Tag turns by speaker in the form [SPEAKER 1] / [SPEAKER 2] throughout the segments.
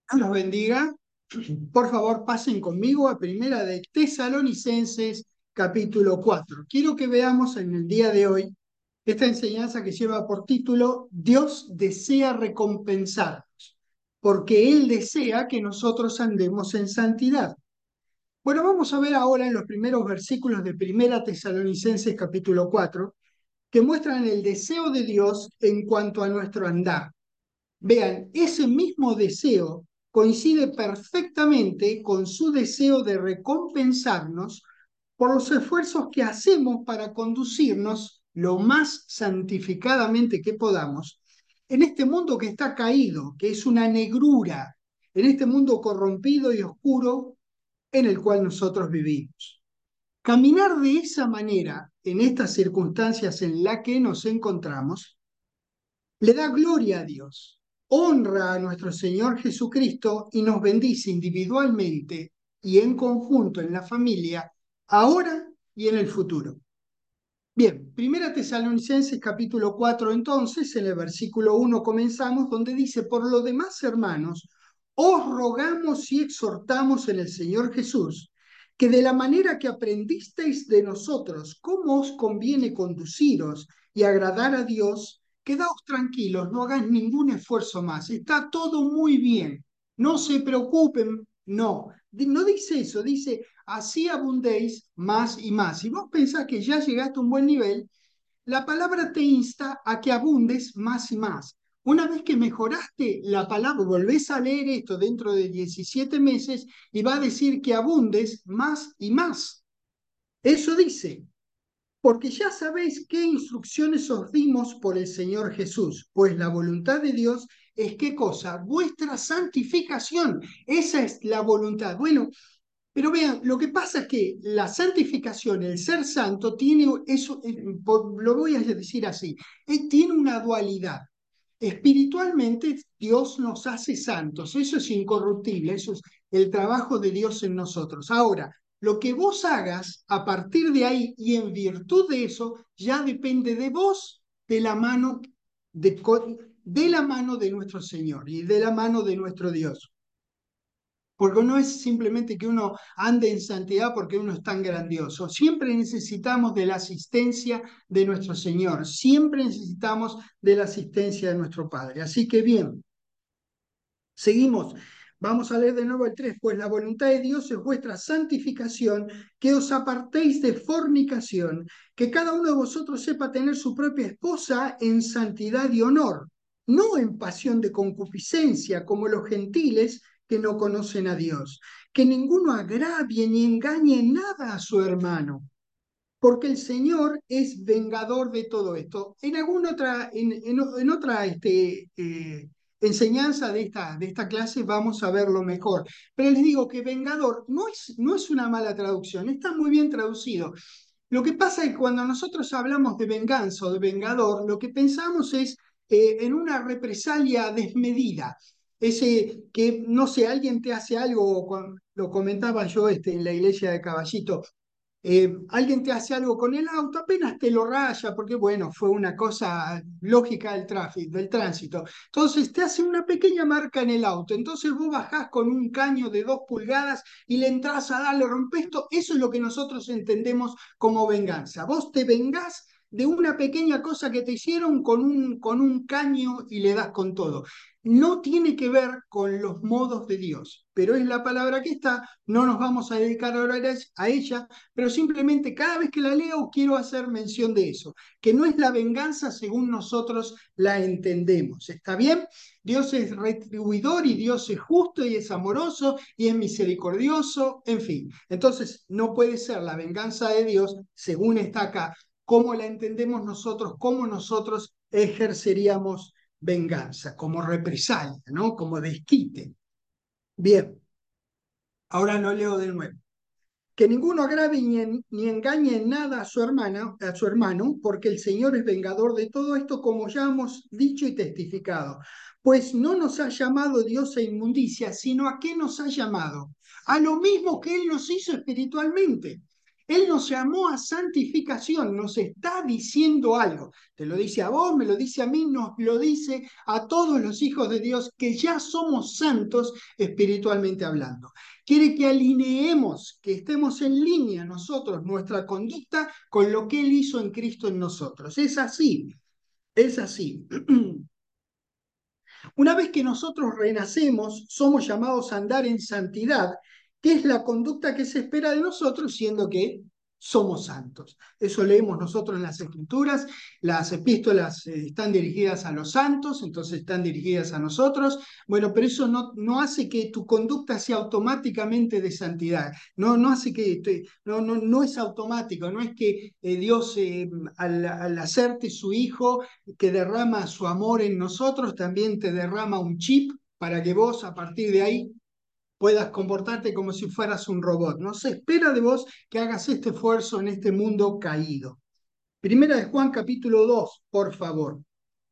[SPEAKER 1] Dios los bendiga. Por favor, pasen conmigo a Primera de Tesalonicenses, capítulo 4. Quiero que veamos en el día de hoy esta enseñanza que lleva por título Dios desea recompensarnos, porque Él desea que nosotros andemos en santidad. Bueno, vamos a ver ahora en los primeros versículos de Primera Tesalonicenses, capítulo 4, que muestran el deseo de Dios en cuanto a nuestro andar. Vean, ese mismo deseo coincide perfectamente con su deseo de recompensarnos por los esfuerzos que hacemos para conducirnos lo más santificadamente que podamos en este mundo que está caído, que es una negrura, en este mundo corrompido y oscuro en el cual nosotros vivimos. Caminar de esa manera en estas circunstancias en las que nos encontramos le da gloria a Dios, honra a nuestro Señor Jesucristo y nos bendice individualmente y en conjunto en la familia, ahora y en el futuro. Bien, Primera Tesalonicenses capítulo 4, entonces, en el versículo 1 comenzamos, donde dice: por lo demás, hermanos, os rogamos y exhortamos en el Señor Jesús, que de la manera que aprendisteis de nosotros cómo os conviene conduciros y agradar a Dios, quedaos tranquilos, no hagáis ningún esfuerzo más, está todo muy bien, no se preocupen, no dice eso, dice así abundéis más y más. Si vos pensás que ya llegaste a un buen nivel, la palabra te insta a que abundes más y más. Una vez que mejoraste la palabra, volvés a leer esto dentro de 17 meses y va a decir que abundes más y más. Eso dice, porque ya sabéis qué instrucciones os dimos por el Señor Jesús, pues la voluntad de Dios es qué cosa, vuestra santificación. Esa es la voluntad. Bueno, pero vean, lo que pasa es que la santificación, el ser santo, tiene eso, lo voy a decir así, tiene una dualidad. Espiritualmente, Dios nos hace santos, eso es incorruptible, eso es el trabajo de Dios en nosotros. Ahora, lo que vos hagas a partir de ahí y en virtud de eso, ya depende de vos, de la mano de, de la mano de nuestro Señor y de la mano de nuestro Dios. Porque no es simplemente que uno ande en santidad porque uno es tan grandioso. Siempre necesitamos de la asistencia de nuestro Señor. Siempre necesitamos de la asistencia de nuestro Padre. Así que bien, seguimos. Vamos a leer de nuevo el 3. Pues la voluntad de Dios es vuestra santificación, que os apartéis de fornicación, que cada uno de vosotros sepa tener su propia esposa en santidad y honor, no en pasión de concupiscencia, como los gentiles que no conocen a Dios. Que ninguno agravie ni engañe nada a su hermano, porque el Señor es vengador de todo esto. En alguna otra, en otra enseñanza de esta clase vamos a verlo mejor. Pero les digo que vengador no es una mala traducción, está muy bien traducido. Lo que pasa es que cuando nosotros hablamos de venganza o de vengador, lo que pensamos es en una represalia desmedida. Ese que, no sé, alguien te hace algo, lo comentaba yo en la iglesia de Caballito, alguien te hace algo con el auto, apenas te lo raya, porque bueno, fue una cosa lógica del tráfico, del tránsito. Entonces te hace una pequeña marca en el auto, entonces vos bajás con un caño de 2 pulgadas y le entrás a darle, rompes esto. Eso es lo que nosotros entendemos como venganza. Vos te vengás de una pequeña cosa que te hicieron con un caño y le das con todo. No tiene que ver con los modos de Dios, pero es la palabra que está, no nos vamos a dedicar ahora a ella, pero simplemente cada vez que la leo quiero hacer mención de eso, que no es la venganza según nosotros la entendemos. ¿Está bien? Dios es retribuidor y Dios es justo y es amoroso y es misericordioso, en fin. Entonces, no puede ser la venganza de Dios según está acá, como la entendemos nosotros, cómo nosotros ejerceríamos venganza, como represalia, ¿no? Como desquite. Bien, ahora no leo de nuevo. Que ninguno agrave ni engañe en nada a su hermano, porque el Señor es vengador de todo esto, como ya hemos dicho y testificado. Pues no nos ha llamado Dios a inmundicia, sino a qué nos ha llamado. A lo mismo que Él nos hizo espiritualmente. Él nos llamó a santificación, nos está diciendo algo. Te lo dice a vos, me lo dice a mí, nos lo dice a todos los hijos de Dios que ya somos santos espiritualmente hablando. Quiere que alineemos, que estemos en línea nosotros, nuestra conducta, con lo que Él hizo en Cristo en nosotros. Es así, es así. Una vez que nosotros renacemos, somos llamados a andar en santidad, que es la conducta que se espera de nosotros, siendo que somos santos. Eso leemos nosotros en las Escrituras. Las epístolas están dirigidas a los santos, entonces están dirigidas a nosotros. Bueno, pero eso no hace que tu conducta sea automáticamente de santidad. No hace que, no es automático, no es que Dios al hacerte su hijo que derrama su amor en nosotros, también te derrama un chip para que vos a partir de ahí puedas comportarte como si fueras un robot. No se espera de vos que hagas este esfuerzo en este mundo caído. Primera de Juan capítulo 2, por favor.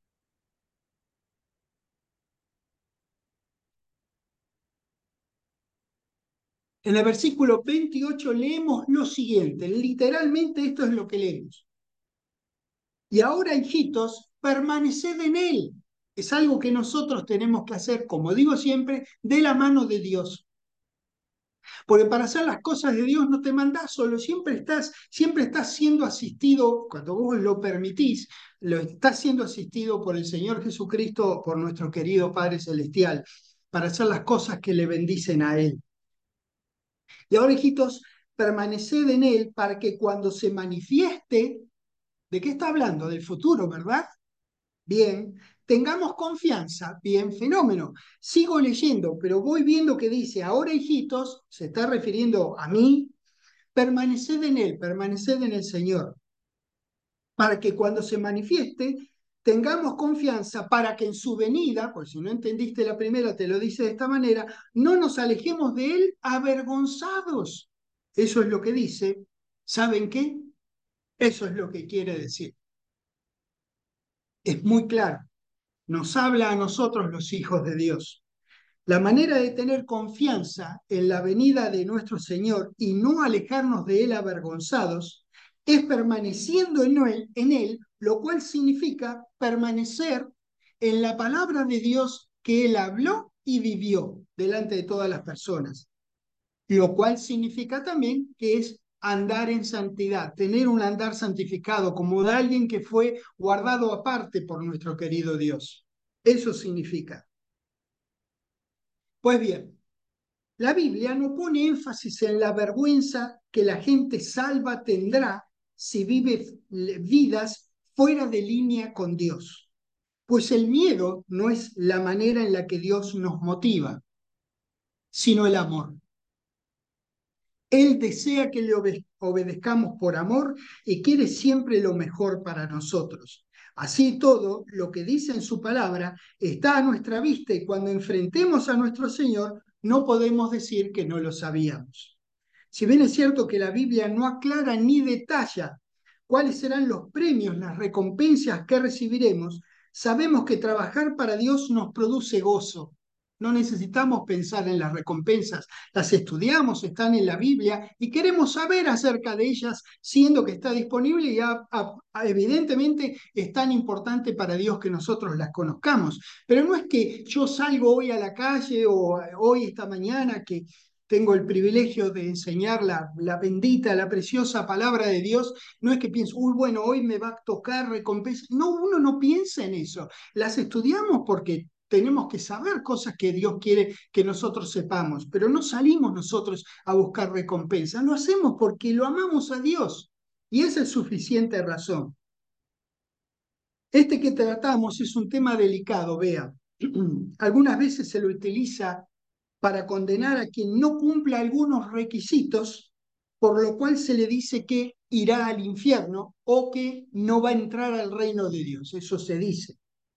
[SPEAKER 1] En el versículo 28 leemos lo siguiente, literalmente esto es lo que leemos. Y ahora, hijitos, permaneced en él. Es algo que nosotros tenemos que hacer, como digo siempre, de la mano de Dios. Porque para hacer las cosas de Dios no te mandás solo, siempre estás siendo asistido, cuando vos lo permitís, lo estás siendo asistido por el Señor Jesucristo, por nuestro querido Padre Celestial, para hacer las cosas que le bendicen a Él. Y ahora, hijitos, permaneced en Él para que cuando se manifieste, ¿de qué está hablando? Del futuro, ¿verdad? Bien, tengamos confianza, bien, fenómeno. Sigo leyendo, pero voy viendo que dice, ahora hijitos, se está refiriendo a mí, permaneced en el Señor, para que cuando se manifieste tengamos confianza para que en su venida, por si no entendiste la primera, te lo dice de esta manera, no nos alejemos de él avergonzados. Eso es lo que dice. ¿Saben qué? Eso es lo que quiere decir. Es muy claro. Nos habla a nosotros los hijos de Dios. La manera de tener confianza en la venida de nuestro Señor y no alejarnos de Él avergonzados es permaneciendo en él, lo cual significa permanecer en la palabra de Dios que Él habló y vivió delante de todas las personas, lo cual significa también que es andar en santidad, tener un andar santificado como de alguien que fue guardado aparte por nuestro querido Dios. Eso significa. Pues bien, la Biblia no pone énfasis en la vergüenza que la gente salva tendrá si vive vidas fuera de línea con Dios, pues el miedo no es la manera en la que Dios nos motiva, sino el amor. Él desea que le obedezcamos por amor y quiere siempre lo mejor para nosotros. Así todo, lo que dice en su palabra está a nuestra vista y cuando enfrentemos a nuestro Señor, no podemos decir que no lo sabíamos. Si bien es cierto que la Biblia no aclara ni detalla cuáles serán los premios, las recompensas que recibiremos, sabemos que trabajar para Dios nos produce gozo. No necesitamos pensar en las recompensas, las estudiamos, están en la Biblia y queremos saber acerca de ellas, siendo que está disponible y evidentemente es tan importante para Dios que nosotros las conozcamos. Pero no es que yo salgo hoy a la calle o hoy esta mañana que tengo el privilegio de enseñar la bendita, la preciosa palabra de Dios, no es que pienso, uy, bueno, hoy me va a tocar recompensa. No, uno no piensa en eso. Las estudiamos porque tenemos que saber cosas que Dios quiere que nosotros sepamos, pero no salimos nosotros a buscar recompensa, lo hacemos porque lo amamos a Dios y esa es suficiente razón. Este que tratamos es un tema delicado, vea. Algunas veces se lo utiliza para condenar a quien no cumpla algunos requisitos, por lo cual se le dice que irá al infierno o que no va a entrar al reino de Dios. Eso se dice.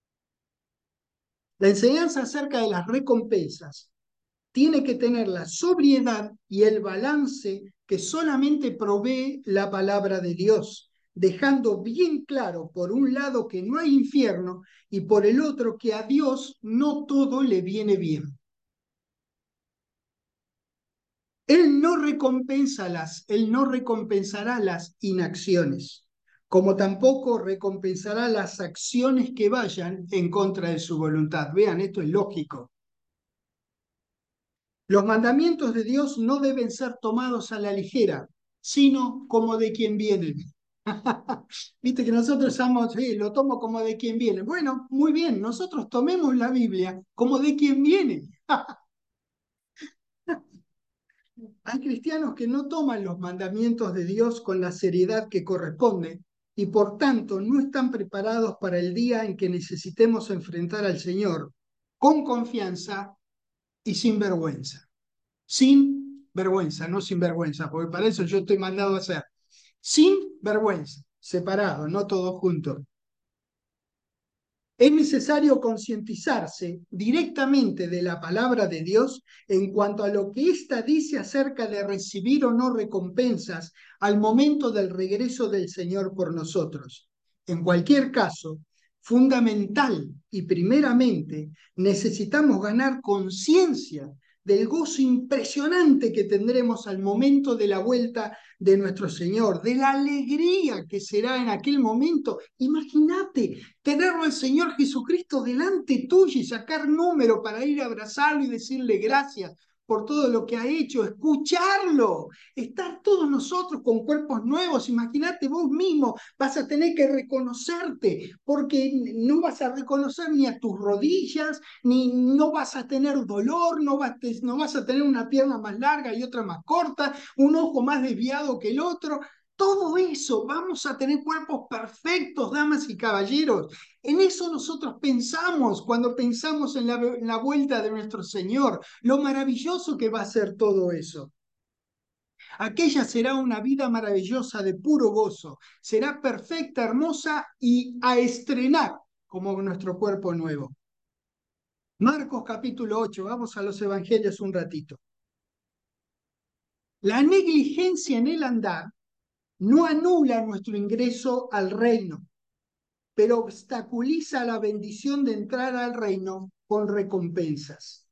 [SPEAKER 1] La enseñanza acerca de las recompensas tiene que tener la sobriedad y el balance que solamente provee la palabra de Dios, dejando bien claro por un lado que no hay infierno y por el otro que a Dios no todo le viene bien. Él no recompensará las inacciones, como tampoco recompensará las acciones que vayan en contra de su voluntad. Vean, esto es lógico. Los mandamientos de Dios no deben ser tomados a la ligera, sino como de quien vienen. Viste que nosotros somos, sí, lo tomo como de quien viene. Bueno, muy bien, nosotros tomemos la Biblia como de quien viene. Hay cristianos que no toman los mandamientos de Dios con la seriedad que corresponde y por tanto no están preparados para el día en que necesitemos enfrentar al Señor con confianza y sin vergüenza. Sin vergüenza, no sin vergüenza, porque para eso yo estoy mandado a hacer. Sin vergüenza, separado, no todos juntos. Es necesario concientizarse directamente de la palabra de Dios en cuanto a lo que ésta dice acerca de recibir o no recompensas al momento del regreso del Señor por nosotros. En cualquier caso, fundamental y primeramente necesitamos ganar conciencia del gozo impresionante que tendremos al momento de la vuelta de nuestro Señor, de la alegría que será en aquel momento. Imagínate tenerlo al Señor Jesucristo delante tuyo y sacar número para ir a abrazarlo y decirle gracias por todo lo que ha hecho, escucharlo, estar todos nosotros con cuerpos nuevos. Imagínate, vos mismo vas a tener que reconocerte, porque no vas a reconocer ni a tus rodillas, ni no vas a tener dolor, no vas a tener una pierna más larga y otra más corta, un ojo más desviado que el otro. Todo eso, vamos a tener cuerpos perfectos, damas y caballeros. En eso nosotros pensamos cuando pensamos en la vuelta de nuestro Señor, lo maravilloso que va a ser todo eso. Aquella será una vida maravillosa de puro gozo, será perfecta, hermosa y a estrenar como nuestro cuerpo nuevo. Marcos capítulo 8, vamos a los evangelios un ratito. La negligencia en el andar no anula nuestro ingreso al reino, pero obstaculiza la bendición de entrar al reino con recompensas.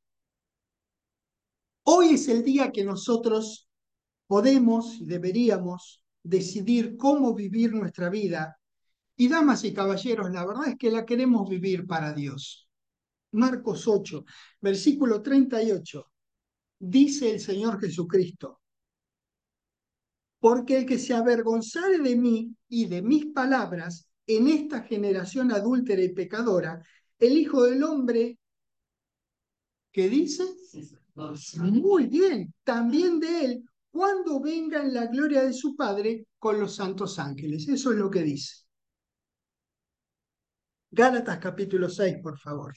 [SPEAKER 1] Hoy es el día que nosotros podemos y deberíamos decidir cómo vivir nuestra vida. Y damas y caballeros, la verdad es que la queremos vivir para Dios. Marcos 8, versículo 38, dice el Señor Jesucristo: porque el que se avergonzare de mí y de mis palabras en esta generación adúltera y pecadora, el Hijo del Hombre, ¿qué dice? Muy bien, también de él, cuando venga en la gloria de su Padre con los santos ángeles. Eso es lo que dice. Gálatas capítulo 6, por favor.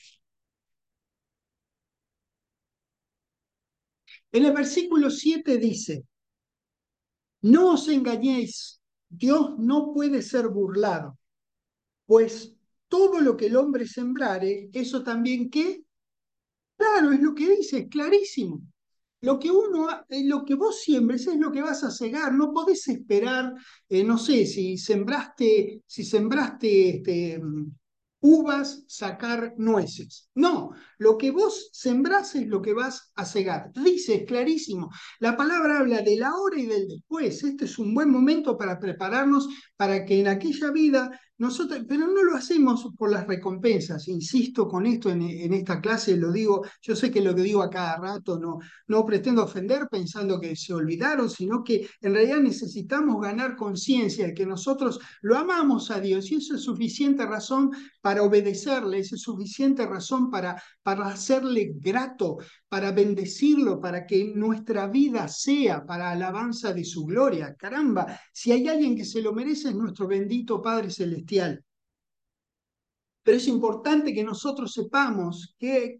[SPEAKER 1] En el versículo 7 dice: no os engañéis, Dios no puede ser burlado, pues todo lo que el hombre sembrare, eso también ¿qué? Claro, es lo que dice, es clarísimo. Lo que vos siembres es lo que vas a cegar. No podés esperar, no sé, si sembraste uvas, sacar nueces. No, lo que vos sembrás es lo que vas a cegar. Dice, es clarísimo. La palabra habla de la hora y del después. Este es un buen momento para prepararnos para que en aquella vida nosotros, pero no lo hacemos por las recompensas. Insisto con esto en esta clase, lo digo, yo sé que lo que digo a cada rato no pretendo ofender pensando que se olvidaron, sino que en realidad necesitamos ganar conciencia de que nosotros lo amamos a Dios y eso es suficiente razón para obedecerle, eso es suficiente razón para hacerle grato, para bendecirlo, para que nuestra vida sea para alabanza de su gloria. Caramba, si hay alguien que se lo merece es nuestro bendito Padre Celestial. Pero es importante que nosotros sepamos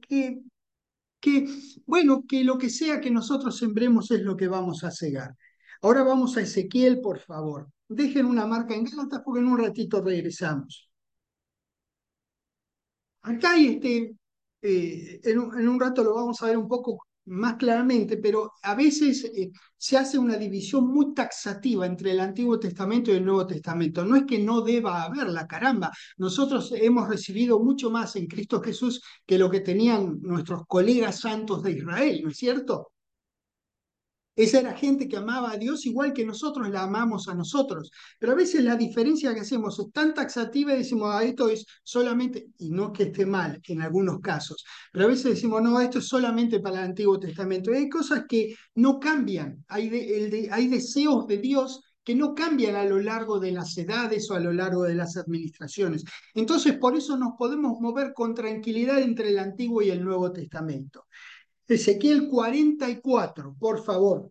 [SPEAKER 1] bueno, que lo que sea que nosotros sembremos es lo que vamos a cegar. Ahora vamos a Ezequiel, por favor. Dejen una marca en Gálatas porque en un ratito regresamos. Acá hay en un rato lo vamos a ver un poco más claramente, pero a veces se hace una división muy taxativa entre el Antiguo Testamento y el Nuevo Testamento. No es que no deba haberla, caramba. Nosotros hemos recibido mucho más en Cristo Jesús que lo que tenían nuestros colegas santos de Israel, ¿no es cierto? Esa era gente que amaba a Dios igual que nosotros la amamos a nosotros. Pero a veces la diferencia que hacemos es tan taxativa y decimos, esto es solamente, y no que esté mal en algunos casos, pero a veces decimos, no, esto es solamente para el Antiguo Testamento. Y hay cosas que no cambian, hay deseos de Dios que no cambian a lo largo de las edades o a lo largo de las administraciones. Entonces, por eso nos podemos mover con tranquilidad entre el Antiguo y el Nuevo Testamento. Ezequiel 44, por favor.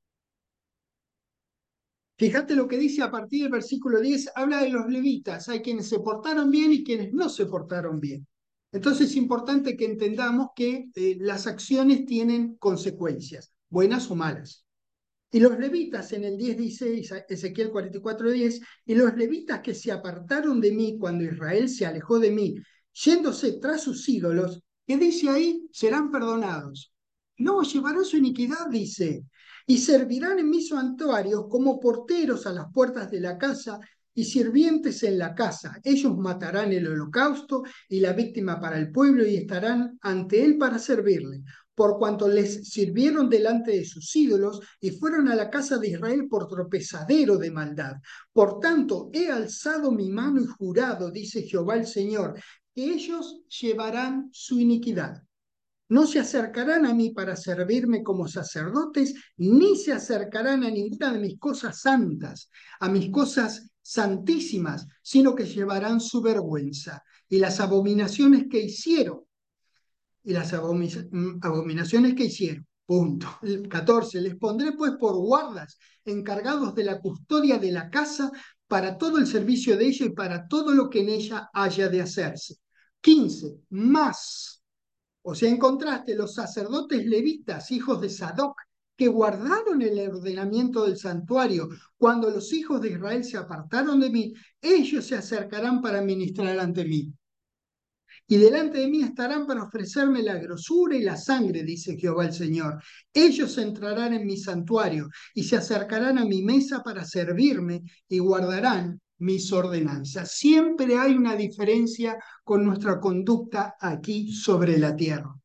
[SPEAKER 1] Fíjate lo que dice a partir del versículo 10, habla de los levitas, hay quienes se portaron bien y quienes no se portaron bien. Entonces es importante que entendamos que las acciones tienen consecuencias, buenas o malas. Y los levitas en el 10 dice, Ezequiel 44:10, y los levitas que se apartaron de mí cuando Israel se alejó de mí, yéndose tras sus ídolos, que dice ahí, serán perdonados. No, llevarán su iniquidad, dice, y servirán en mis santuarios como porteros a las puertas de la casa y sirvientes en la casa. Ellos matarán el holocausto y la víctima para el pueblo y estarán ante él para servirle por cuanto les sirvieron delante de sus ídolos y fueron a la casa de Israel por tropezadero de maldad. Por tanto, he alzado mi mano y jurado, dice Jehová el Señor, que ellos llevarán su iniquidad. No se acercarán a mí para servirme como sacerdotes, ni se acercarán a ninguna de mis cosas santas, a mis cosas santísimas, sino que llevarán su vergüenza y las abominaciones que hicieron y las abominaciones que hicieron. Punto. 14. Les pondré pues por guardas encargados de la custodia de la casa para todo el servicio de ella y para todo lo que en ella haya de hacerse. 15. Más. O sea, en contraste, los sacerdotes levitas, hijos de Sadoc, que guardaron el ordenamiento del santuario, cuando los hijos de Israel se apartaron de mí, ellos se acercarán para ministrar ante mí. Y delante de mí estarán para ofrecerme la grosura y la sangre, dice Jehová el Señor. Ellos entrarán en mi santuario y se acercarán a mi mesa para servirme y guardarán mis ordenanzas. Siempre hay una diferencia con nuestra conducta aquí sobre la tierra.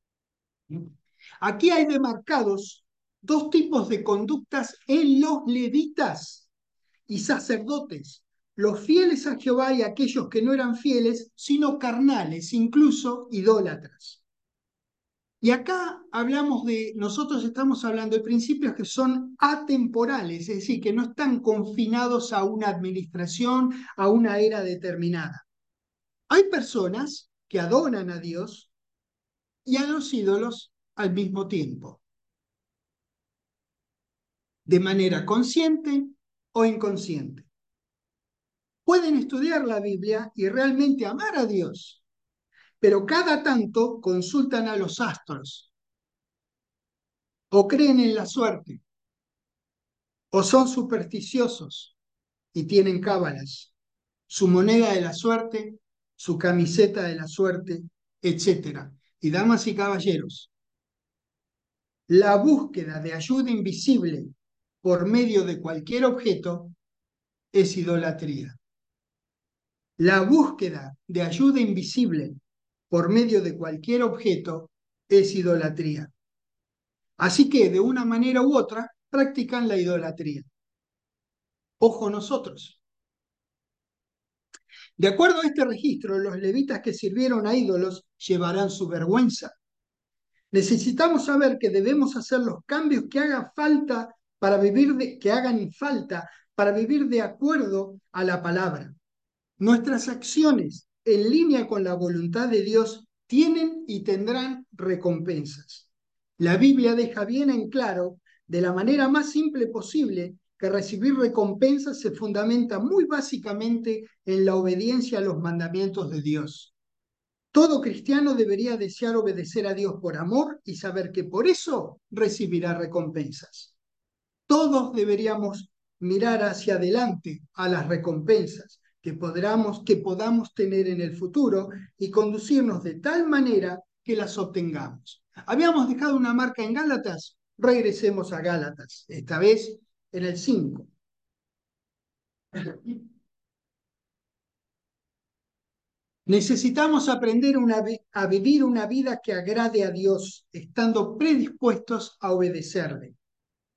[SPEAKER 1] Aquí hay demarcados dos tipos de conductas en los levitas y sacerdotes, los fieles a Jehová y aquellos que no eran fieles, sino carnales, incluso idólatras. Y acá nosotros estamos hablando de principios que son atemporales, es decir, que no están confinados a una administración, a una era determinada. Hay personas que adoran a Dios y a los ídolos al mismo tiempo, de manera consciente o inconsciente. Pueden estudiar la Biblia y realmente amar a Dios, pero cada tanto consultan a los astros, o creen en la suerte, o son supersticiosos y tienen cábalas, su moneda de la suerte, su camiseta de la suerte, etc. Y damas y caballeros, la búsqueda de ayuda invisible por medio de cualquier objeto es idolatría. La búsqueda de ayuda invisible por medio de cualquier objeto es idolatría. Así que, de una manera u otra, practican la idolatría. Ojo nosotros. De acuerdo a este registro, los levitas que sirvieron a ídolos llevarán su vergüenza. Necesitamos saber que debemos hacer los cambios que hagan falta que hagan falta para vivir de acuerdo a la palabra. Nuestras acciones en línea con la voluntad de Dios tienen y tendrán recompensas. La Biblia deja bien en claro, de la manera más simple posible, que recibir recompensas se fundamenta muy básicamente en la obediencia a los mandamientos de Dios. Todo cristiano debería desear obedecer a Dios por amor y saber que por eso recibirá recompensas. Todos deberíamos mirar hacia adelante a las recompensas que podamos tener en el futuro y conducirnos de tal manera que las obtengamos. Habíamos dejado una marca en Gálatas, regresemos a Gálatas, esta vez en el 5. Necesitamos aprender a vivir una vida que agrade a Dios, estando predispuestos a obedecerle.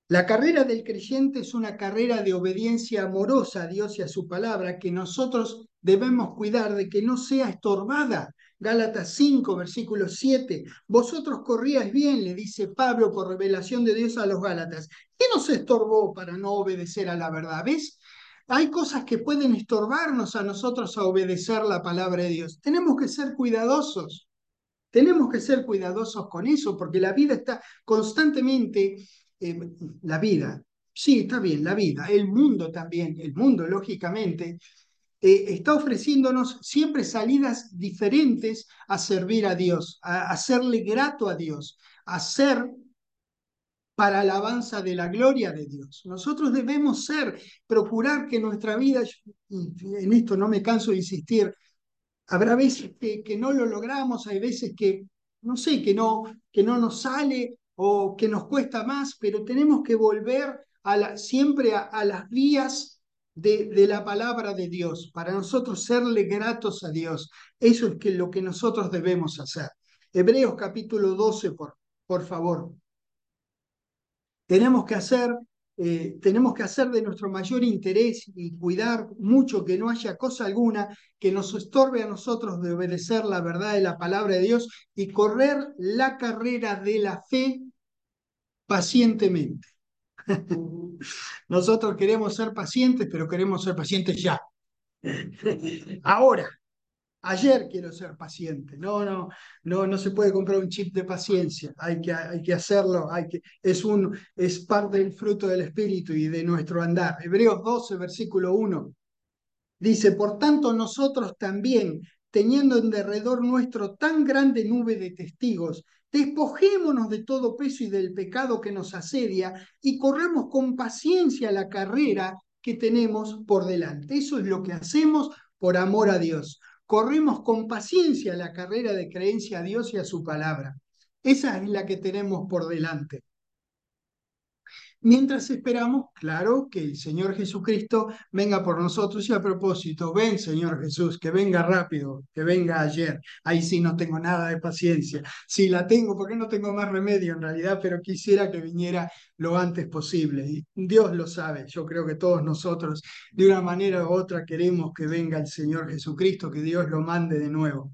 [SPEAKER 1] La carrera del creyente es una carrera de obediencia amorosa a Dios y a su palabra que nosotros debemos cuidar de que no sea estorbada. Gálatas 5, versículo 7. Vosotros corríais bien, le dice Pablo por revelación de Dios a los Gálatas. ¿Qué nos estorbó para no obedecer a la verdad? ¿Ves? Hay cosas que pueden estorbarnos a nosotros a obedecer la palabra de Dios. Tenemos que ser cuidadosos. Tenemos que ser cuidadosos con eso, porque la vida está constantemente, eh, la vida, sí, está bien, la vida, el mundo también, el mundo, lógicamente, está ofreciéndonos siempre salidas diferentes a servir a Dios, a serle grato a Dios, a ser para alabanza de la gloria de Dios. Nosotros debemos ser, procurar que nuestra vida, y en esto no me canso de insistir, habrá veces que no lo logramos, hay veces que, no sé, que no nos sale o que nos cuesta más, pero tenemos que volver siempre a las vías de la palabra de Dios, para nosotros serle gratos a Dios. Eso es lo que nosotros debemos hacer. Hebreos capítulo 12, por favor. Tenemos que hacer, tenemos que hacer de nuestro mayor interés y cuidar mucho que no haya cosa alguna que nos estorbe a nosotros de obedecer la verdad de la palabra de Dios y correr la carrera de la fe pacientemente. Nosotros queremos ser pacientes, pero queremos ser pacientes ya. Ahora. Ayer quiero ser paciente. No se puede comprar un chip de paciencia. Hay que hacerlo. Es parte del fruto del Espíritu y de nuestro andar. Hebreos 12, versículo 1. Dice, por tanto nosotros también, teniendo en derredor nuestro tan grande nube de testigos, despojémonos de todo peso y del pecado que nos asedia y corremos con paciencia la carrera que tenemos por delante. Eso es lo que hacemos por amor a Dios. Corremos con paciencia la carrera de creencia a Dios y a su palabra. Esa es la que tenemos por delante. Mientras esperamos, claro, que el Señor Jesucristo venga por nosotros. Y a propósito, ven Señor Jesús, que venga rápido, que venga ayer. Ahí sí no tengo nada de paciencia. Sí la tengo porque no tengo más remedio en realidad, pero quisiera que viniera lo antes posible. Y Dios lo sabe. Yo creo que todos nosotros, de una manera u otra, queremos que venga el Señor Jesucristo, que Dios lo mande de nuevo.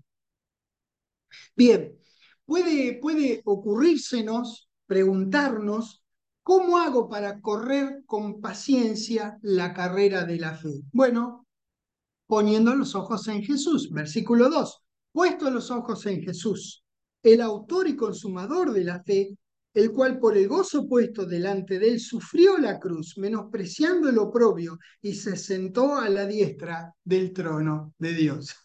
[SPEAKER 1] Bien, puede ocurrírsenos, preguntarnos, ¿cómo hago para correr con paciencia la carrera de la fe? Bueno, poniendo los ojos en Jesús. Versículo 2. Puesto los ojos en Jesús, el autor y consumador de la fe, el cual por el gozo puesto delante de él sufrió la cruz, menospreciando el oprobio, y se sentó a la diestra del trono de Dios.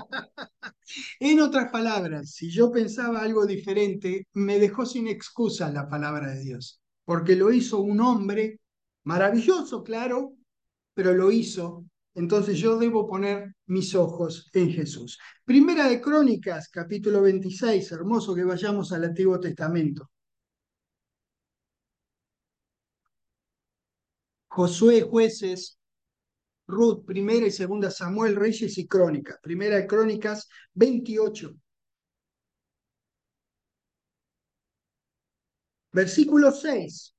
[SPEAKER 1] En otras palabras, si yo pensaba algo diferente, me dejó sin excusa la palabra de Dios, porque lo hizo un hombre maravilloso, claro, pero lo hizo. Entonces yo debo poner mis ojos en Jesús. Primera de Crónicas, capítulo 26, hermoso que vayamos al Antiguo Testamento. Josué, Jueces, Ruth, primera y segunda Samuel, Reyes y Crónicas. Primera de Crónicas 28. Versículo 6.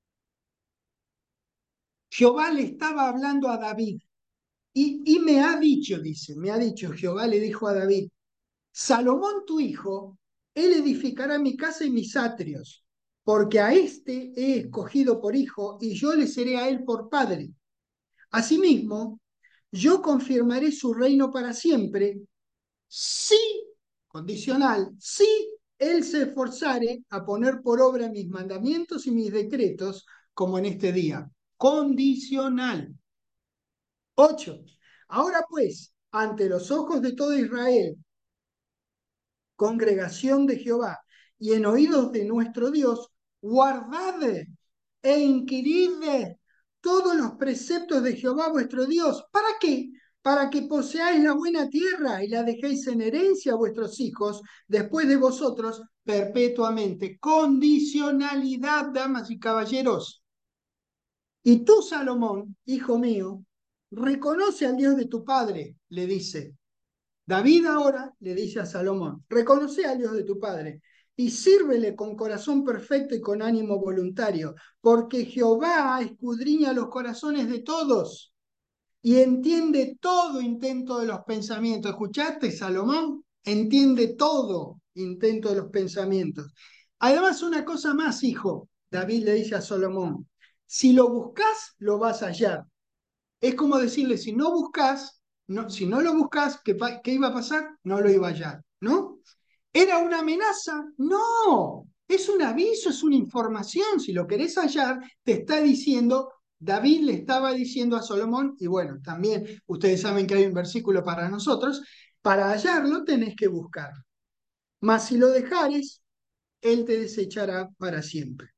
[SPEAKER 1] Jehová le estaba hablando a David y me ha dicho, dice, me ha dicho, Jehová le dijo a David, Salomón tu hijo, él edificará mi casa y mis atrios, porque a éste he escogido por hijo y yo le seré a él por padre. Asimismo, yo confirmaré su reino para siempre, si, condicional, si él se esforzare a poner por obra mis mandamientos y mis decretos, como en este día. Condicional. 8. Ahora pues, ante los ojos de todo Israel, congregación de Jehová, y en oídos de nuestro Dios, guardad e inquirid todos los preceptos de Jehová vuestro Dios. ¿Para qué? Para que poseáis la buena tierra y la dejéis en herencia a vuestros hijos después de vosotros perpetuamente. Condicionalidad, damas y caballeros. Y tú, Salomón, hijo mío, reconoce al Dios de tu padre, le dice. David ahora le dice a Salomón, reconoce al Dios de tu padre y sírvele con corazón perfecto y con ánimo voluntario, porque Jehová escudriña los corazones de todos y entiende todo intento de los pensamientos. ¿Escuchaste, Salomón? Entiende todo intento de los pensamientos. Además, una cosa más, hijo, David le dice a Salomón, si lo buscas, lo vas a hallar. Es como decirle, si no buscas, no, si no lo buscas, ¿qué iba a pasar? No lo iba a hallar, ¿no? ¿Era una amenaza? No, es un aviso, es una información. Si lo querés hallar, te está diciendo, David le estaba diciendo a Salomón, y bueno, también ustedes saben que hay un versículo para nosotros, para hallarlo tenés que buscar. Mas si lo dejares, él te desechará para siempre.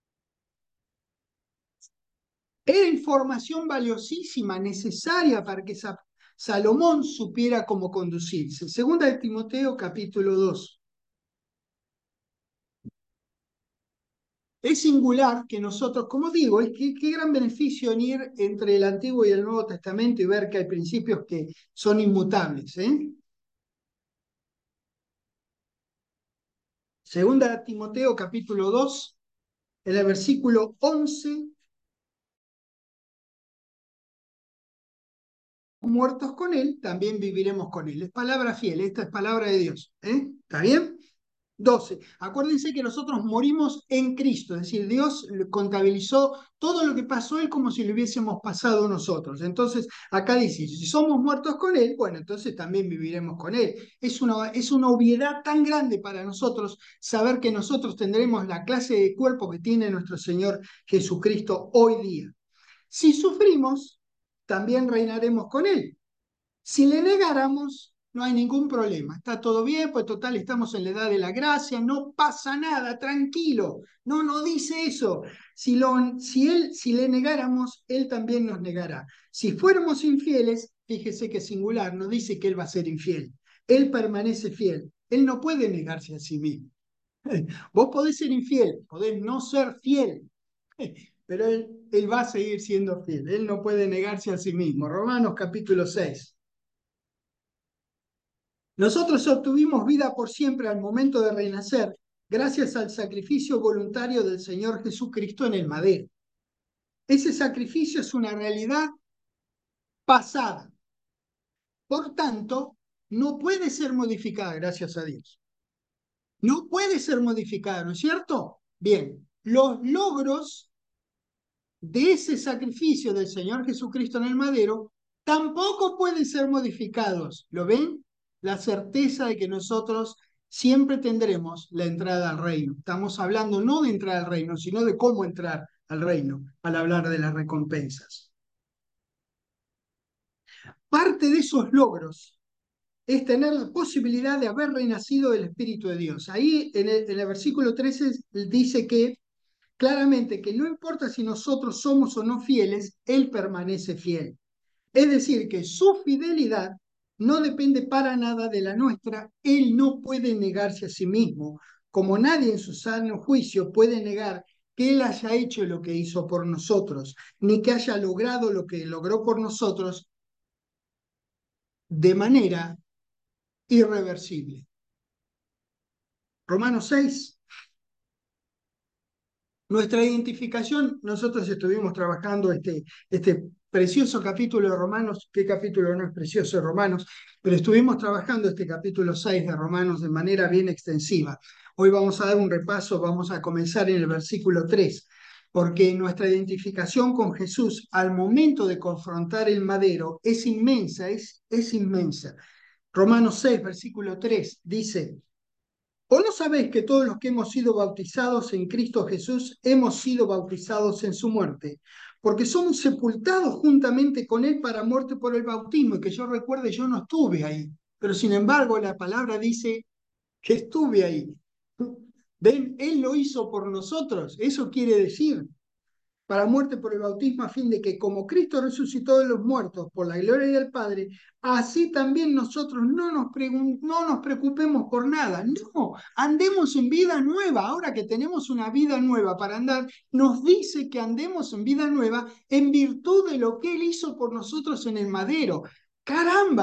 [SPEAKER 1] Era información valiosísima, necesaria para que Salomón supiera cómo conducirse. Segunda de Timoteo, capítulo 2. Es singular que nosotros, como digo, qué gran beneficio en ir entre el Antiguo y el Nuevo Testamento y ver que hay principios que son inmutables. Segunda de Timoteo, capítulo 2, en el versículo 11, muertos con él, también viviremos con él. Es palabra fiel, esta es palabra de Dios. ¿Está bien? 12. Acuérdense que nosotros morimos en Cristo, es decir, Dios contabilizó todo lo que pasó Él como si lo hubiésemos pasado nosotros. Entonces, acá dice, si somos muertos con Él, bueno, entonces también viviremos con Él. Es una obviedad tan grande para nosotros saber que nosotros tendremos la clase de cuerpo que tiene nuestro Señor Jesucristo hoy día. Si sufrimos, también reinaremos con Él. Si le negáramos, no hay ningún problema. Está todo bien, pues total, estamos en la edad de la gracia, no pasa nada, tranquilo. No, no dice eso. Si le negáramos, él también nos negará. Si fuéramos infieles, fíjese que es singular, no dice que él va a ser infiel. Él permanece fiel. Él no puede negarse a sí mismo. Vos podés ser infiel, podés no ser fiel, pero él va a seguir siendo fiel. Él no puede negarse a sí mismo. Romanos capítulo 6. Nosotros obtuvimos vida por siempre al momento de renacer, gracias al sacrificio voluntario del Señor Jesucristo en el madero. Ese sacrificio es una realidad pasada. Por tanto, no puede ser modificada, gracias a Dios. No puede ser modificada, ¿no es cierto? Bien, los logros de ese sacrificio del Señor Jesucristo en el madero tampoco pueden ser modificados. ¿Lo ven? La certeza de que nosotros siempre tendremos la entrada al reino. Estamos hablando no de entrar al reino, sino de cómo entrar al reino al hablar de las recompensas. Parte de esos logros es tener la posibilidad de haber renacido del Espíritu de Dios. Ahí en el versículo 13 dice que claramente que no importa si nosotros somos o no fieles, Él permanece fiel. Es decir, que su fidelidad no depende para nada de la nuestra. Él no puede negarse a sí mismo, como nadie en su sano juicio puede negar que Él haya hecho lo que hizo por nosotros, ni que haya logrado lo que logró por nosotros de manera irreversible. Romanos 6. Nuestra identificación, nosotros estuvimos trabajando este precioso capítulo de Romanos, qué capítulo no es precioso de Romanos, pero estuvimos trabajando este capítulo 6 de Romanos de manera bien extensiva. Hoy vamos a dar un repaso, vamos a comenzar en el versículo 3, porque nuestra identificación con Jesús al momento de confrontar el madero es inmensa, es inmensa. Romanos 6, versículo 3 dice: ¿O no sabéis que todos los que hemos sido bautizados en Cristo Jesús hemos sido bautizados en su muerte? Porque somos sepultados juntamente con Él para muerte por el bautismo. Y que yo recuerde, yo no estuve ahí, pero sin embargo la palabra dice que estuve ahí. ¿Ven? Él lo hizo por nosotros. Eso quiere decir para muerte por el bautismo, a fin de que como Cristo resucitó de los muertos por la gloria del Padre, así también nosotros no nos preocupemos por nada. No, andemos en vida nueva. Ahora que tenemos una vida nueva para andar, nos dice que andemos en vida nueva en virtud de lo que Él hizo por nosotros en el madero. Caramba,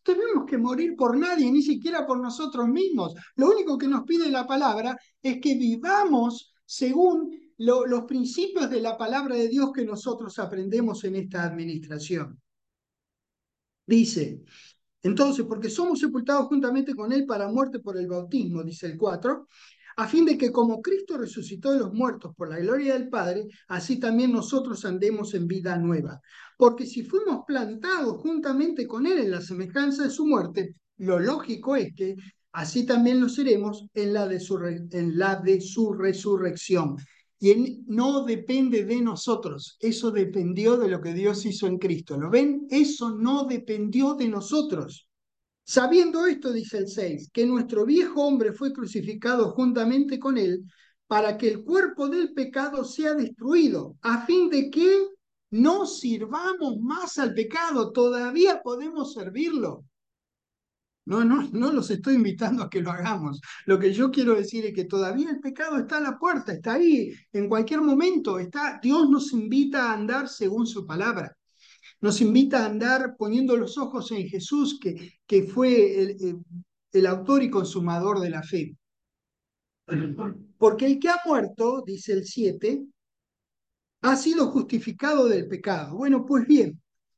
[SPEAKER 1] tenemos que morir por nadie, ni siquiera por nosotros mismos. Lo único que nos pide la palabra es que vivamos según los principios de la palabra de Dios que nosotros aprendemos en esta administración. Dice, entonces, porque somos sepultados juntamente con Él para muerte por el bautismo, dice el 4, a fin de que como Cristo resucitó de los muertos por la gloria del Padre, así también nosotros andemos en vida nueva. Porque si fuimos plantados juntamente con Él en la semejanza de su muerte, lo lógico es que así también lo seremos en la de su resurrección. Y no depende de nosotros, eso dependió de lo que Dios hizo en Cristo. ¿Lo ven? Eso no dependió de nosotros. Sabiendo esto, dice el 6, que nuestro viejo hombre fue crucificado juntamente con él para que el cuerpo del pecado sea destruido, a fin de que no sirvamos más al pecado, todavía podemos servirlo. No los estoy invitando a que lo hagamos. Lo que yo quiero decir es que todavía el pecado está a la puerta, está ahí, en cualquier momento. Dios nos invita a andar según su palabra. Nos invita a andar poniendo los ojos en Jesús, que fue el autor y consumador de la fe. Porque el que ha muerto, dice el 7, ha sido justificado del pecado. Bueno, pues bien,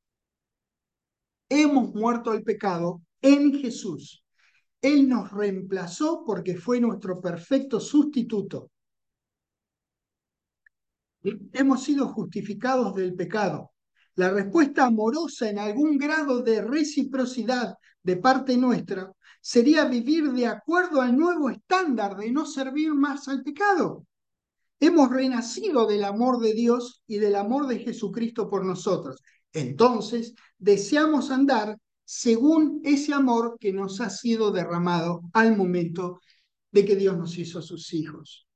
[SPEAKER 1] hemos muerto al pecado en Jesús. Él nos reemplazó porque fue nuestro perfecto sustituto. Hemos sido justificados del pecado. La respuesta amorosa en algún grado de reciprocidad de parte nuestra sería vivir de acuerdo al nuevo estándar de no servir más al pecado. Hemos renacido del amor de Dios y del amor de Jesucristo por nosotros. Entonces, deseamos andar según ese amor que nos ha sido derramado al momento de que Dios nos hizo sus hijos.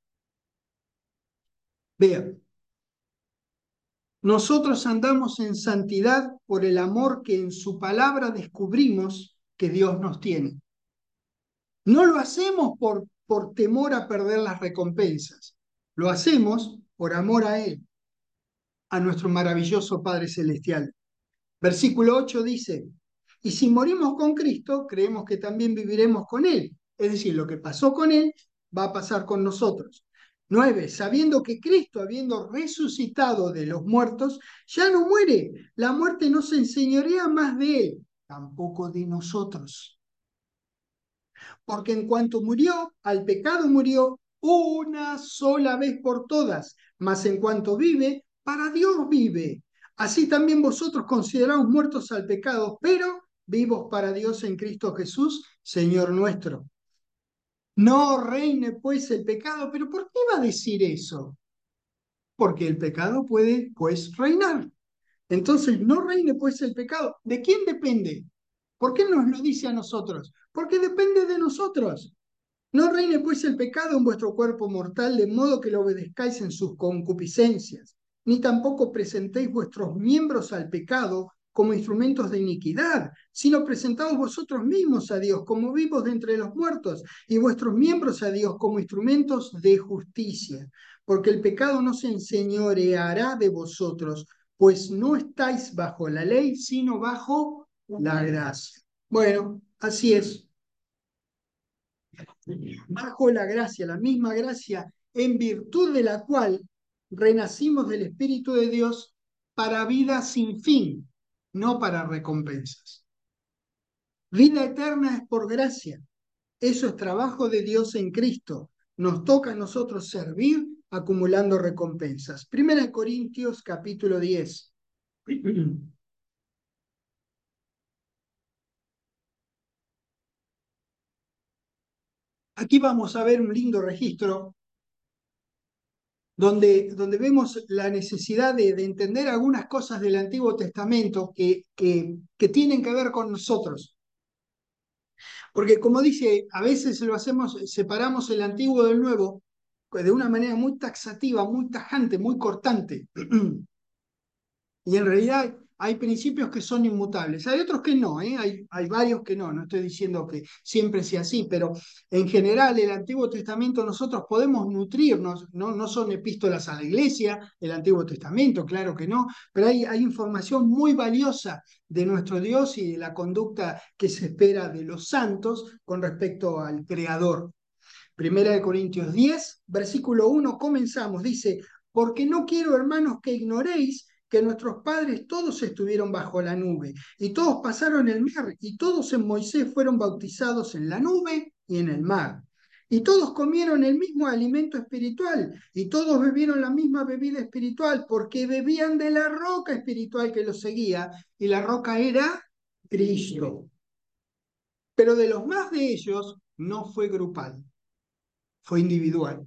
[SPEAKER 1] Vean, nosotros andamos en santidad por el amor que en su palabra descubrimos que Dios nos tiene. No lo hacemos por temor a perder las recompensas. Lo hacemos por amor a Él, a nuestro maravilloso Padre Celestial. Versículo 8 dice, y si morimos con Cristo, creemos que también viviremos con Él. Es decir, lo que pasó con Él va a pasar con nosotros. 9, sabiendo que Cristo, habiendo resucitado de los muertos, ya no muere. La muerte no se enseñorea más de Él, tampoco de nosotros. Porque en cuanto murió, al pecado murió una sola vez por todas, mas en cuanto vive, para Dios vive. Así también vosotros consideraos muertos al pecado, pero vivos para Dios en Cristo Jesús, Señor nuestro. No reine pues el pecado, pero ¿por qué va a decir eso? Porque el pecado puede pues reinar. Entonces, no reine pues el pecado. ¿De quién depende? ¿Por qué nos lo dice a nosotros? Porque depende de nosotros. No reine pues el pecado en vuestro cuerpo mortal, de modo que lo obedezcáis en sus concupiscencias, ni tampoco presentéis vuestros miembros al pecado como instrumentos de iniquidad, sino presentaos vosotros mismos a Dios como vivos de entre los muertos, y vuestros miembros a Dios como instrumentos de justicia, porque el pecado no se enseñoreará de vosotros, pues no estáis bajo la ley, sino bajo la gracia. Bueno, así es. Bajo la gracia, la misma gracia, en virtud de la cual renacimos del Espíritu de Dios para vida sin fin, no para recompensas. Vida eterna es por gracia. Eso es trabajo de Dios en Cristo. Nos toca a nosotros servir acumulando recompensas. Primera de Corintios capítulo 10. Aquí vamos a ver un lindo registro donde vemos la necesidad de entender algunas cosas del Antiguo Testamento que tienen que ver con nosotros. Porque como dice, a veces lo hacemos, separamos el Antiguo del Nuevo de una manera muy taxativa, muy tajante, muy cortante. Y en realidad hay principios que son inmutables, hay otros que no, ¿eh? Hay varios que no estoy diciendo que siempre sea así, pero en general el Antiguo Testamento nosotros podemos nutrirnos, no son epístolas a la iglesia, el Antiguo Testamento, claro que no, pero hay información muy valiosa de nuestro Dios y de la conducta que se espera de los santos con respecto al Creador. Primera de Corintios 10, versículo 1, comenzamos, dice, porque no quiero, hermanos, que ignoréis que nuestros padres todos estuvieron bajo la nube, y todos pasaron el mar, y todos en Moisés fueron bautizados en la nube y en el mar. Y todos comieron el mismo alimento espiritual, y todos bebieron la misma bebida espiritual, porque bebían de la roca espiritual que los seguía, y la roca era Cristo. Pero de los más de ellos no fue grupal, fue individual.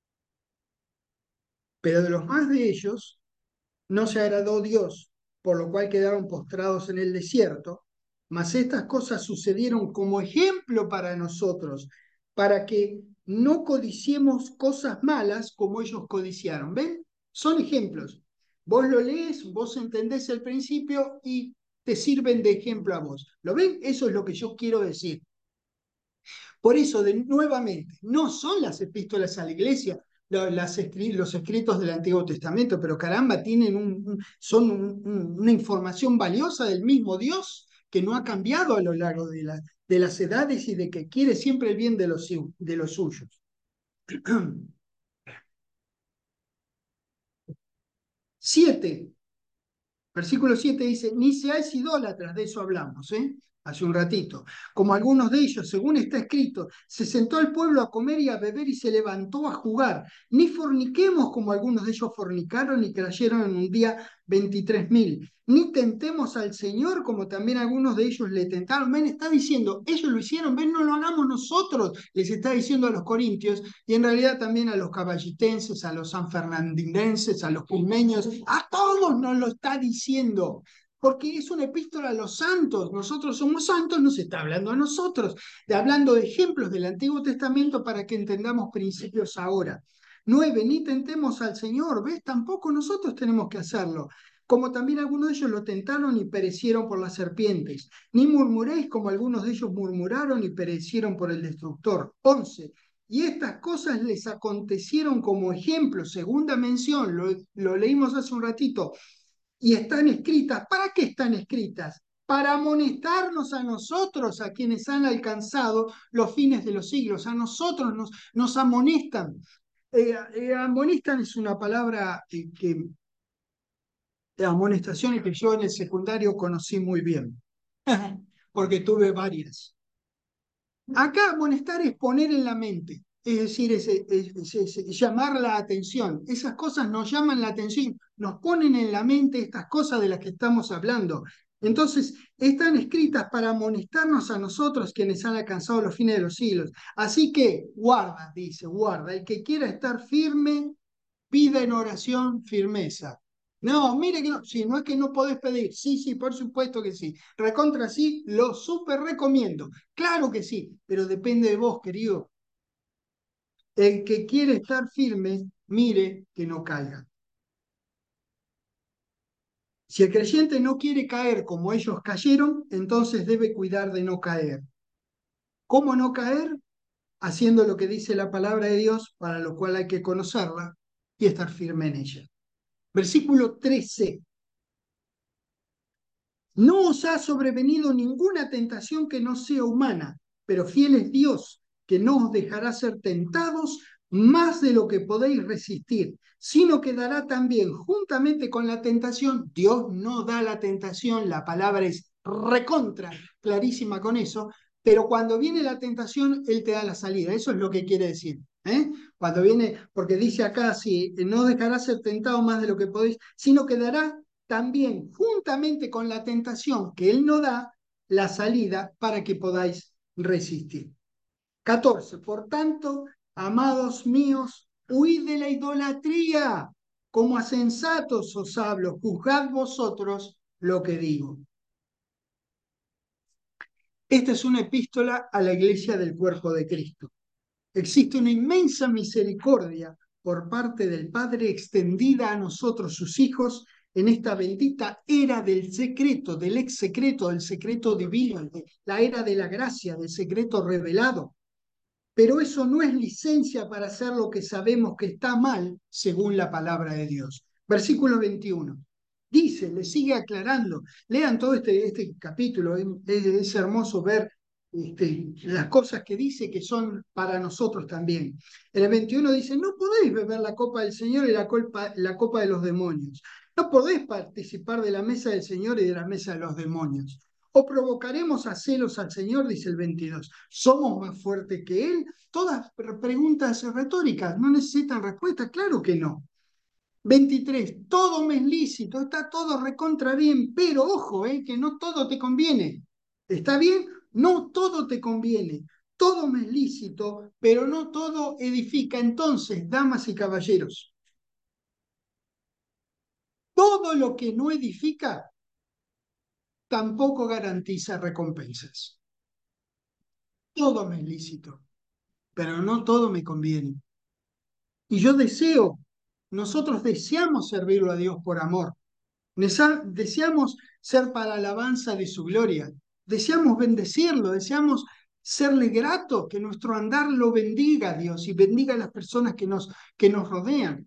[SPEAKER 1] Pero de los más de ellos no se agradó Dios, por lo cual quedaron postrados en el desierto. Mas estas cosas sucedieron como ejemplo para nosotros, para que no codiciemos cosas malas como ellos codiciaron. ¿Ven? Son ejemplos. Vos lo lees, vos entendés el principio y te sirven de ejemplo a vos. ¿Lo ven? Eso es lo que yo quiero decir. Por eso, nuevamente, no son las epístolas a la iglesia, los escritos del Antiguo Testamento, pero caramba, tienen son una información valiosa del mismo Dios que no ha cambiado a lo largo de las edades y de que quiere siempre el bien de los suyos. 7. Versículo 7 dice, ni seáis idólatras, de eso hablamos, hace un ratito. Como algunos de ellos, según está escrito, se sentó el pueblo a comer y a beber y se levantó a jugar. Ni forniquemos como algunos de ellos fornicaron y cayeron en un día 23.000. Ni tentemos al Señor como también algunos de ellos le tentaron. Ven, está diciendo, ellos lo hicieron, ven, no lo hagamos nosotros, les está diciendo a los corintios y en realidad también a los caballitenses, a los sanfernandinenses, a los pulmeños, a todos nos lo está diciendo. Porque es una epístola a los santos. Nosotros somos santos, nos está hablando a nosotros, hablando de ejemplos del Antiguo Testamento para que entendamos principios ahora. 9, ni tentemos al Señor, ¿ves? Tampoco nosotros tenemos que hacerlo. Como también algunos de ellos lo tentaron y perecieron por las serpientes. Ni murmuréis como algunos de ellos murmuraron y perecieron por el destructor. 11. Y estas cosas les acontecieron como ejemplo, segunda mención, lo leímos hace un ratito, y están escritas. ¿Para qué están escritas? Para amonestarnos a nosotros, a quienes han alcanzado los fines de los siglos. A nosotros nos amonestan. Amonestan es una palabra de amonestaciones que yo en el secundario conocí muy bien, porque tuve varias. Acá amonestar es poner en la mente, es decir, es llamar la atención. Esas cosas nos llaman la atención, nos ponen en la mente estas cosas de las que estamos hablando. Entonces, están escritas para amonestarnos a nosotros quienes han alcanzado los fines de los siglos. Así que guarda, dice, guarda, el que quiera estar firme, pida en oración firmeza. No, mire que no, si no es que no podés pedir, sí, sí, por supuesto que sí. Recontra sí, lo súper recomiendo. Claro que sí, pero depende de vos, querido. El que quiere estar firme, mire que no caiga. Si el creyente no quiere caer como ellos cayeron, entonces debe cuidar de no caer. ¿Cómo no caer? Haciendo lo que dice la palabra de Dios, para lo cual hay que conocerla y estar firme en ella. Versículo 13. No os ha sobrevenido ninguna tentación que no sea humana, pero fiel es Dios, que no os dejará ser tentados más de lo que podéis resistir, sino que dará también juntamente con la tentación. Dios no da la tentación, la palabra es recontra, clarísima con eso, pero cuando viene la tentación, Él te da la salida. Eso es lo que quiere decir. Cuando viene, porque dice acá, si no dejará ser tentado más de lo que podéis, sino que dará también, juntamente con la tentación que Él no da, la salida para que podáis resistir. 14. Por tanto, amados míos, huid de la idolatría. Como a sensatos os hablo, juzgad vosotros lo que digo. Esta es una epístola a la iglesia del cuerpo de Cristo. Existe una inmensa misericordia por parte del Padre extendida a nosotros, sus hijos, en esta bendita era del secreto, del ex secreto, del secreto divino, la era de la gracia, del secreto revelado. Pero eso no es licencia para hacer lo que sabemos que está mal según la palabra de Dios. Versículo 21. Dice, le sigue aclarando. Lean todo este capítulo, es hermoso ver las cosas que dice que son para nosotros también. En el 21 dice, no podéis beber la copa del Señor y la copa de los demonios. No podéis participar de la mesa del Señor y de la mesa de los demonios. ¿O provocaremos a celos al Señor? Dice el 22. ¿Somos más fuertes que Él? Todas preguntas retóricas, no necesitan respuesta, claro que no. 23. Todo me es lícito, está todo recontra bien, pero ojo, que no todo te conviene. ¿Está bien? No todo te conviene. Todo me es lícito, pero no todo edifica. Entonces, damas y caballeros, todo lo que no edifica tampoco garantiza recompensas. Todo me es lícito, pero no todo me conviene. Y yo nosotros deseamos servirlo a Dios por amor. Deseamos ser para alabanza de su gloria. Deseamos bendecirlo, deseamos serle grato, que nuestro andar lo bendiga a Dios y bendiga a las personas que nos rodean.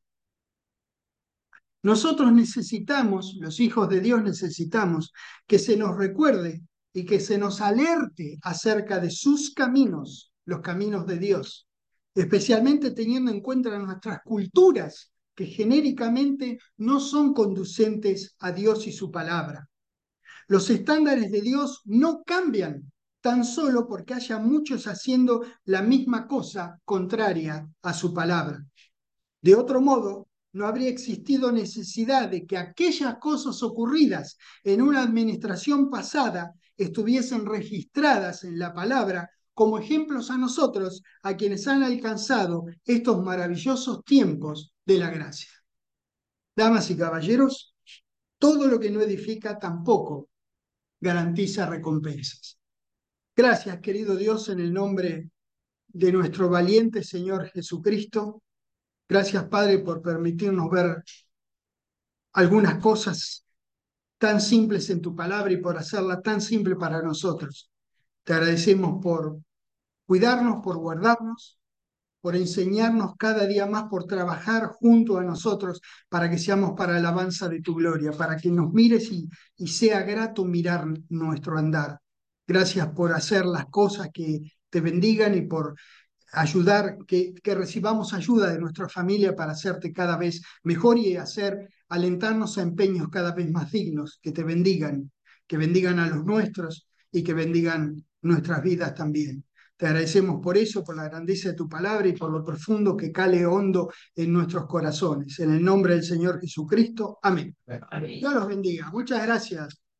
[SPEAKER 1] Nosotros necesitamos, los hijos de Dios necesitamos que se nos recuerde y que se nos alerte acerca de sus caminos, los caminos de Dios, especialmente teniendo en cuenta nuestras culturas que genéricamente no son conducentes a Dios y su palabra. Los estándares de Dios no cambian tan solo porque haya muchos haciendo la misma cosa contraria a su palabra. De otro modo, no habría existido necesidad de que aquellas cosas ocurridas en una administración pasada estuviesen registradas en la palabra como ejemplos a nosotros, a quienes han alcanzado estos maravillosos tiempos de la gracia. Damas y caballeros, todo lo que no edifica tampoco garantiza recompensas. Gracias, querido Dios, en el nombre de nuestro valiente Señor Jesucristo. Gracias, Padre, por permitirnos ver algunas cosas tan simples en tu palabra y por hacerla tan simple para nosotros. Te agradecemos por cuidarnos, por guardarnos, por enseñarnos cada día más, por trabajar junto a nosotros para que seamos para alabanza de tu gloria, para que nos mires y sea grato mirar nuestro andar. Gracias por hacer las cosas que te bendigan y por ayudar, que recibamos ayuda de nuestra familia para hacerte cada vez mejor y alentarnos a empeños cada vez más dignos, que bendigan a los nuestros y que bendigan nuestras vidas también. Te agradecemos por eso, por la grandeza de tu palabra y por lo profundo que cale hondo en nuestros corazones. En el nombre del Señor Jesucristo. Amén. Amén. Dios los bendiga. Muchas gracias.